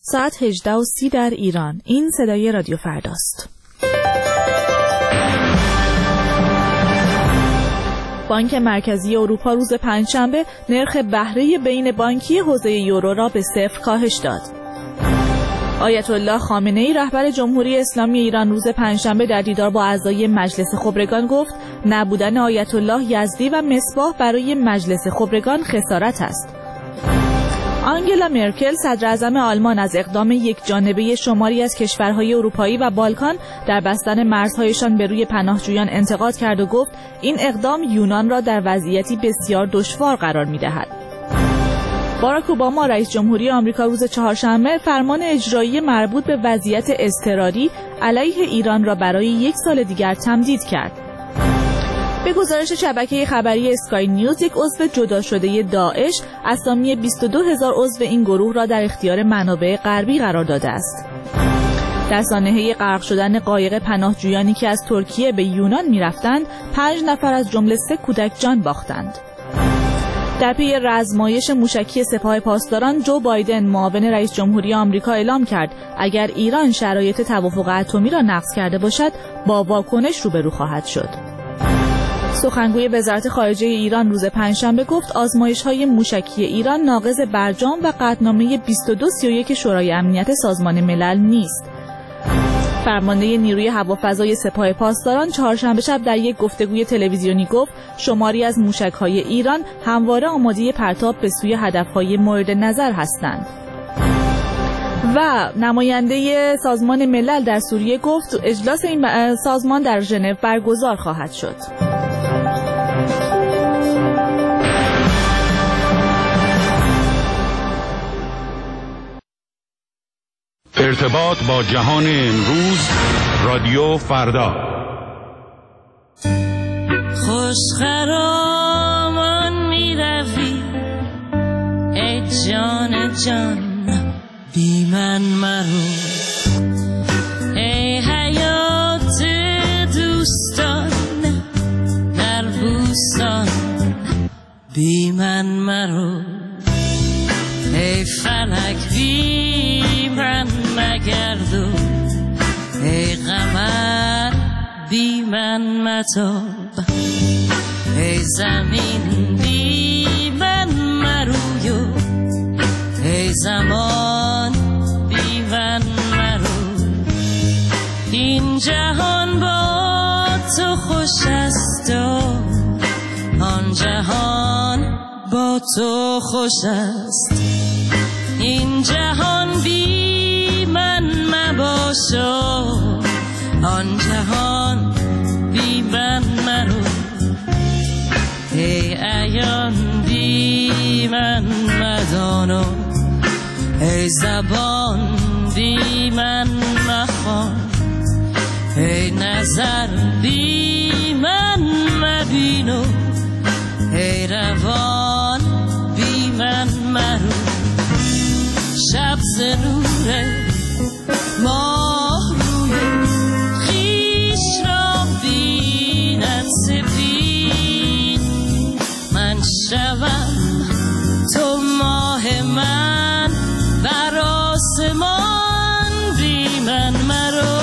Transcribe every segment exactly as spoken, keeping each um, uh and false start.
ساعت هجده و سی در ایران. این صدای رادیو فرداست. بانک مرکزی اروپا روز پنجشنبه نرخ بهره بین بانکی حوزه یورو را به صفر کاهش داد. آیت الله خامنه‌ای رهبر جمهوری اسلامی ایران روز پنجشنبه در دیدار با اعضای مجلس خبرگان گفت نبودن آیت الله یزدی و مصباح برای مجلس خبرگان خسارت است. آنگلا مرکل صدر اعظم آلمان از اقدام یک جانبه شماری از کشورهای اروپایی و بالکان در بستن مرزهایشان به روی پناهجویان انتقاد کرد و گفت این اقدام یونان را در وضعیتی بسیار دشوار قرار می‌دهد. باراک اوباما رئیس جمهوری آمریکا روز چهارشنبه فرمان اجرایی مربوط به وضعیت اضطراری علیه ایران را برای یک سال دیگر تمدید کرد. به گزارش شبکه خبری اسکای نیوز، یک عضو جدا شده داعش اسامی بیست و دو هزار عضو این گروه را در اختیار منابع غربی قرار داده است. در سانحه غرق شدن قایق پناهجویانی که از ترکیه به یونان می‌رفتند، پنج نفر از جمله سه کودک جان باختند. در پی رزمایش موشکی سپاه پاسداران، جو بایدن معاون رئیس جمهوری آمریکا اعلام کرد اگر ایران شرایط توافق اتمی را نقض کرده باشد، با واکنش روبرو خواهد شد. سخنگوی وزارت خارجه ایران روز پنجشنبه گفت آزمایش‌های موشکی ایران ناقض برجام و قطعنامه بیست و دو سی و یک شورای امنیت سازمان ملل نیست. فرمانده نیروی هوافضای سپاه پاسداران چهارشنبه شب در یک گفتگوی تلویزیونی گفت شماری از موشک‌های ایران همواره آماده پرتاب به سوی هدف‌های مورد نظر هستند. و نماینده سازمان ملل در سوریه گفت اجلاس این سازمان در ژنو برگزار خواهد شد. ارتباط با جهان امروز، رادیو فردا. خوش خرامان می روی ای جان جان بی من مرو، ای حیات دوستان در بوستان بی من مرو، ای فلک بی من مگردو، ای قمر بی من متاب، ای زمین بی من مرویو، ای زمان بی من مرو، این جهان با تو خوش است و آن جهان با تو خوش است، این جهان بی من مباش و آن جهان بی من مرو، ای عیان بی من مدان و ای زبان بی من مخوان، ای نظر بی من مبین و ای روان بی من مرو، شب ز نور ماه روی خویش را بیند سپید، من شوم تو ماه من بر آسمان بی من مرو.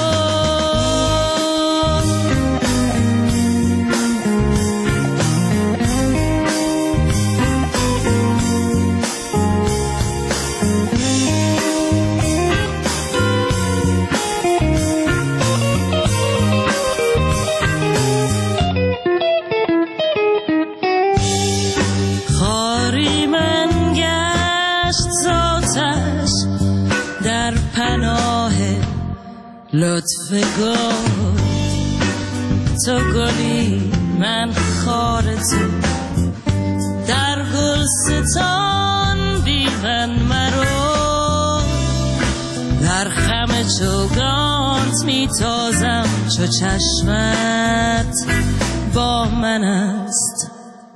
لطف گل تو گلی من خار تو، در گلستان بی من مرو، در خم چوگانت می تازم چو چشمت با من است،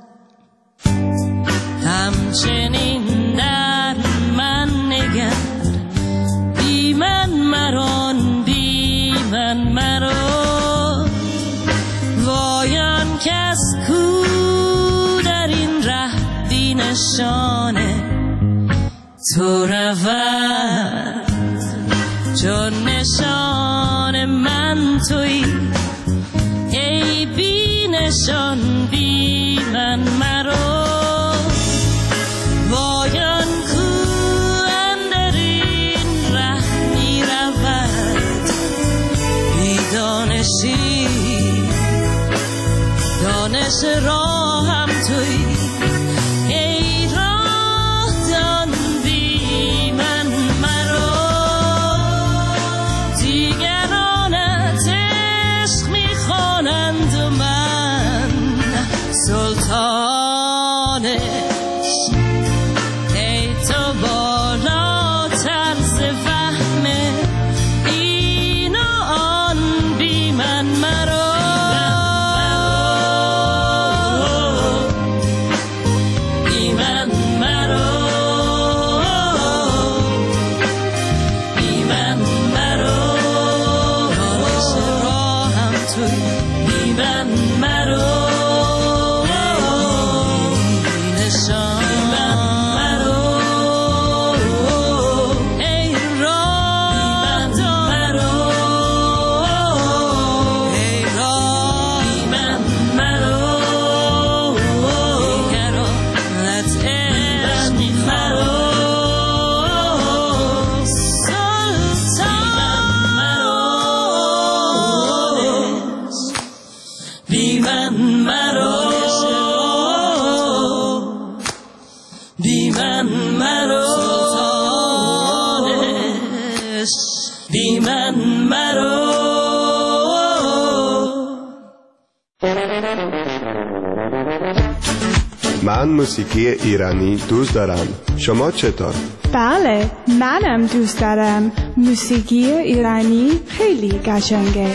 همچنین در من نگر بی من مران بی من مرو، وایان کس کو در این ره بی نشانه تو رود چون نشان من تویی ای بی نشان بی من مرو وایان کو اندرین ره می رود بی دانشی دانش راهم تویی ای راه دان بی من مرو دیگرانت عشق میخوانند و من سلطانش ای تو بالاتر ز فهم این و آن بی من مرو من موسیقی ایرانی دوست دارم. شما چطور؟ بله، منم دوست دارم. موسیقی ایرانی خیلی قشنگه.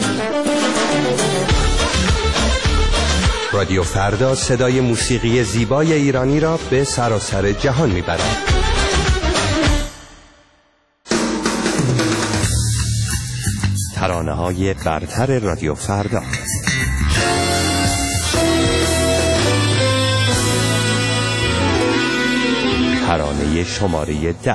رادیو فردا صدای موسیقی زیبای ایرانی را به سراسر جهان میبرد. ترانه‌های برتر رادیو فردا. ترانه شماره ده.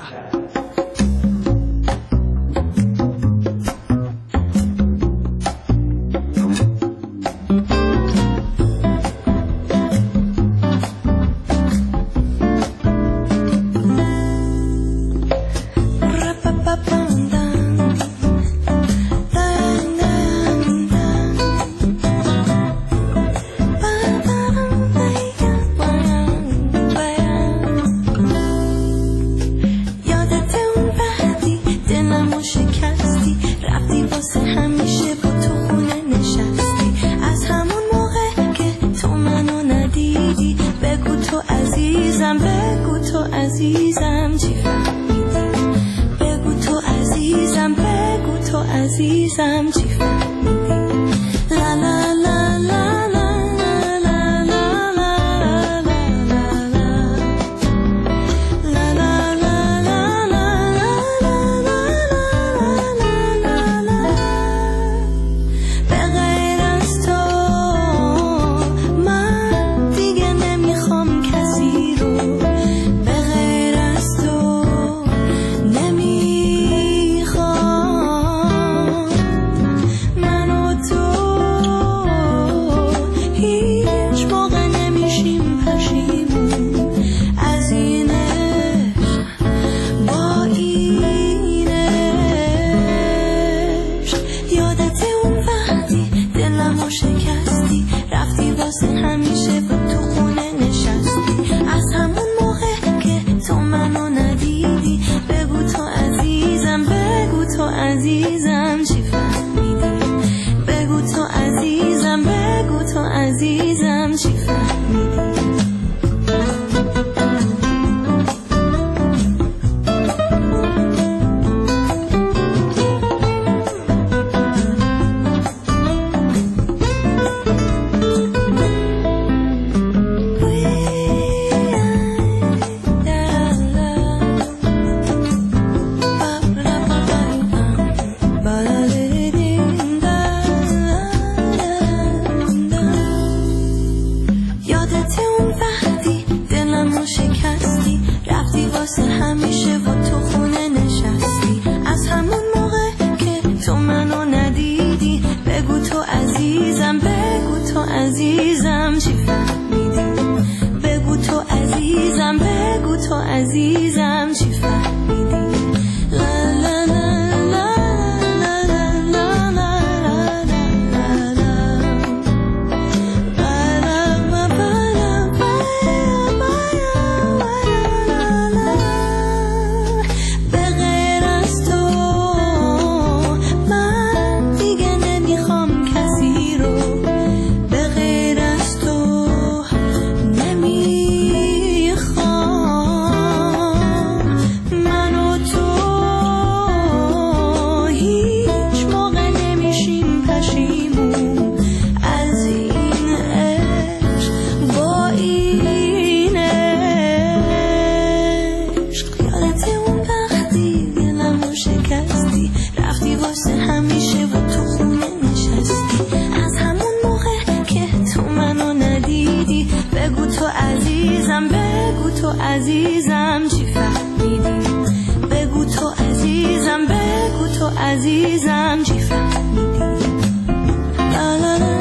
عزیزم چی فهمیدی لا لا لا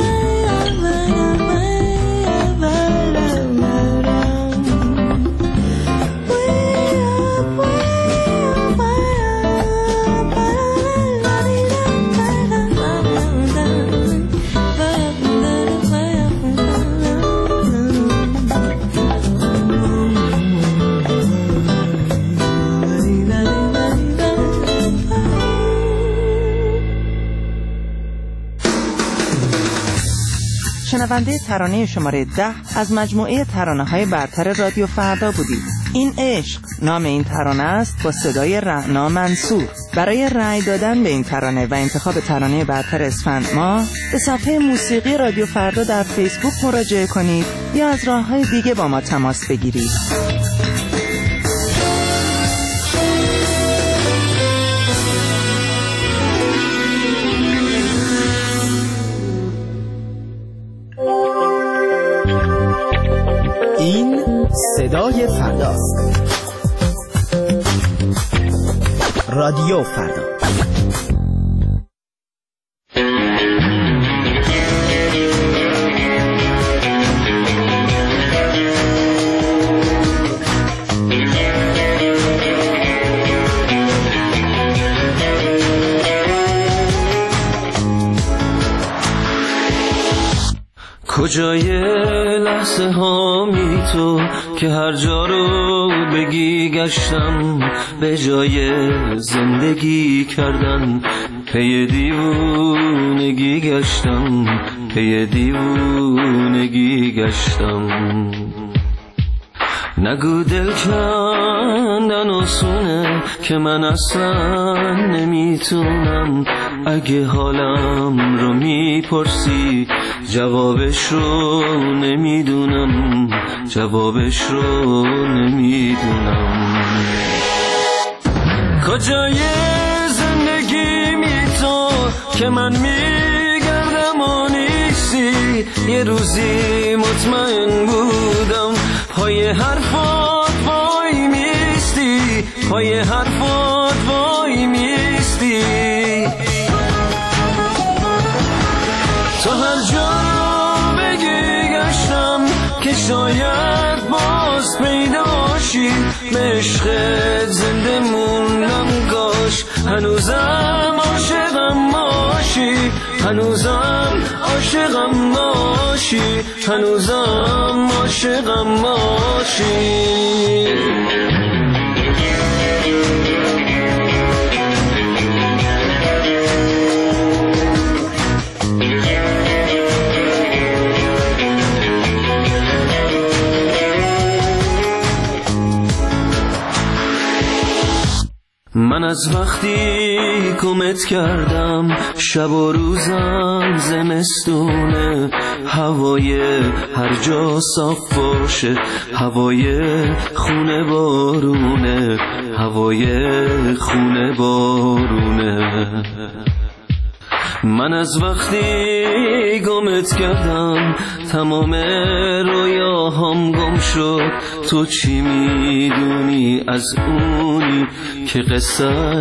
شنونده ترانه شماره ده از مجموعه ترانه‌های برتر رادیو فردا بودید. این عشق نام این ترانه است با صدای رعنا منصور. برای رأی دادن به این ترانه و انتخاب ترانه برتر اسفند ماه به صفحه موسیقی رادیو فردا در فیسبوک مراجعه کنید یا از راه‌های دیگه با ما تماس بگیرید. این صدای فرداست. رادیو فردا. کجای لحظه ها می تو که هر جا رو بگی گشتم، به جای زندگی کردن پی دیوونگی گشتم، پی دیوونگی گشتم. نگو دل کندن آسونه که من اصلا نمیتونم. اگه حالم رو میپرسی جوابش رو نمیدونم، جوابش رو نمیدونم. کجای زندگی می تو که من میگردم و نیستی؟ یه روزی مطمئن بودم پای حرفات وای میستی، پای حرفات وای میستی. تو هر جا بگی گشتم که شاید باز پیداشی، به عشقت زنده موندم کاش هنوزم عاشقم باشی، هنوزم عاشقم باشی، هنوزم عاشقم باشی. من از وقتی گمت کردم شب و روزم زمستونه، هوای هر جا صاف باشه، هوای خونه بارونه، هوای خونه بارونه. من از وقتی گمت کردم تمام رویاهام گم شد. تو چی میدونی از اونی که قصه